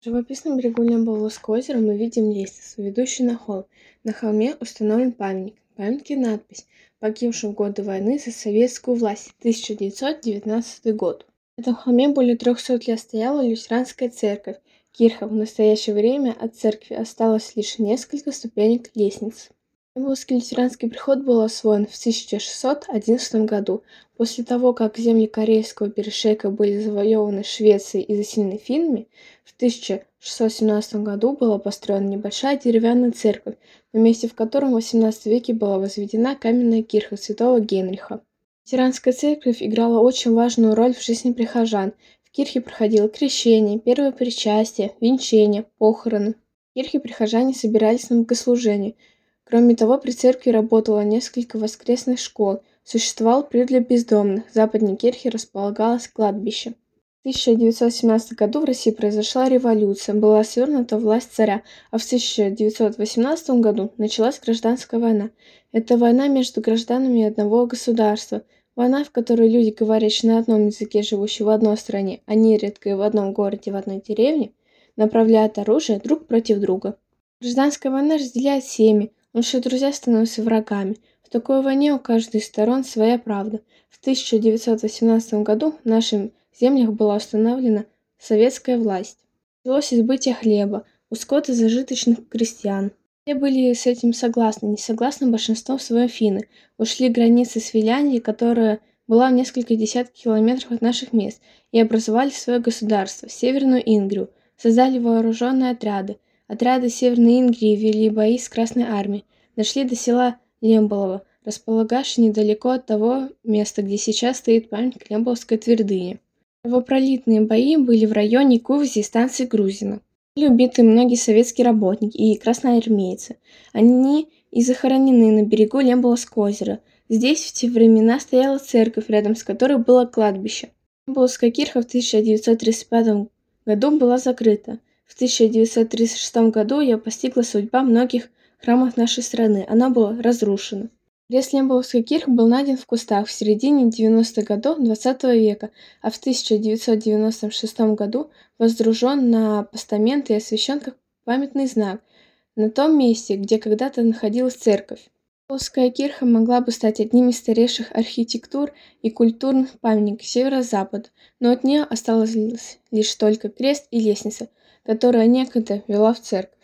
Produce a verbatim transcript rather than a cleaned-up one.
На живописном берегу Лемболовского озера мы видим лестницу, ведущую на холм. На холме установлен памятник. На памятнике надпись «Погибшим в годы войны за советскую власть, тысяча девятьсот девятнадцатый год». На этом холме более трехсот лет стояла лютеранская церковь Кирха. В настоящее время от церкви осталось лишь несколько ступенек лестницы. Лемболовский лютеранский приход был освоен в тысяча шестьсот одиннадцатом году. После того, как земли Карельского перешейка были завоеваны Швецией и заселены финнами, в тысяча шестьсот семнадцатом году была построена небольшая деревянная церковь, на месте в котором в восемнадцатом веке была возведена каменная кирха святого Генриха. Лютеранская церковь играла очень важную роль в жизни прихожан. В кирхе проходило крещение, первое причастие, венчание, похороны. В кирхе прихожане собирались на богослужение. Кроме того, при церкви работало несколько воскресных школ, существовал приют для бездомных, в западной кирхе располагалось кладбище. В тысяча девятьсот семнадцатом году в России произошла революция, была свергнута власть царя, а в тысяча девятьсот восемнадцатом году началась гражданская война. Это война между гражданами одного государства, война, в которой люди, говорящие на одном языке, живущие в одной стране, а нередко и в одном городе, в одной деревне, направляют оружие друг против друга. Гражданская война разделяет семьи, лучшие друзья становятся врагами. В такой войне у каждой из сторон своя правда. В тысяча девятьсот восемнадцатом году в нашем землях была установлена советская власть. Началось избытие хлеба у скот и зажиточных крестьян. Все были с этим согласны, не согласны большинством своем финны. Ушли границы с Финляндией, которая была в несколько десятков километров от наших мест, и образовали свое государство, Северную Ингрию, создали вооруженные отряды. Отряды Северной Ингрии вели бои с Красной армией, дошли до села Лемболово, располагавшее недалеко от того места, где сейчас стоит памятник Лемболовской твердыни. Кровопролитные бои были в районе Кувзи и станции Грузино. Были убиты многие советские работники и красноармейцы. Они и захоронены на берегу Лемболовского озера. Здесь в те времена стояла церковь, рядом с которой было кладбище. Лемболовская кирха в тысяча девятьсот тридцать пятом году была закрыта. В тысяча девятьсот тридцать шестом году ее постигла судьба многих храмов нашей страны. Она была разрушена. Крест Лемболовской кирхи был найден в кустах в середине девяностых годов двадцатого века, а в тысяча девятьсот девяносто шестом году воздружен на постамент и освящен как памятный знак на том месте, где когда-то находилась церковь. Лемболовская кирха могла бы стать одним из старейших архитектур и культурных памятников северо-запада, но от нее осталось лишь только крест и лестница, которая некогда вела в церковь.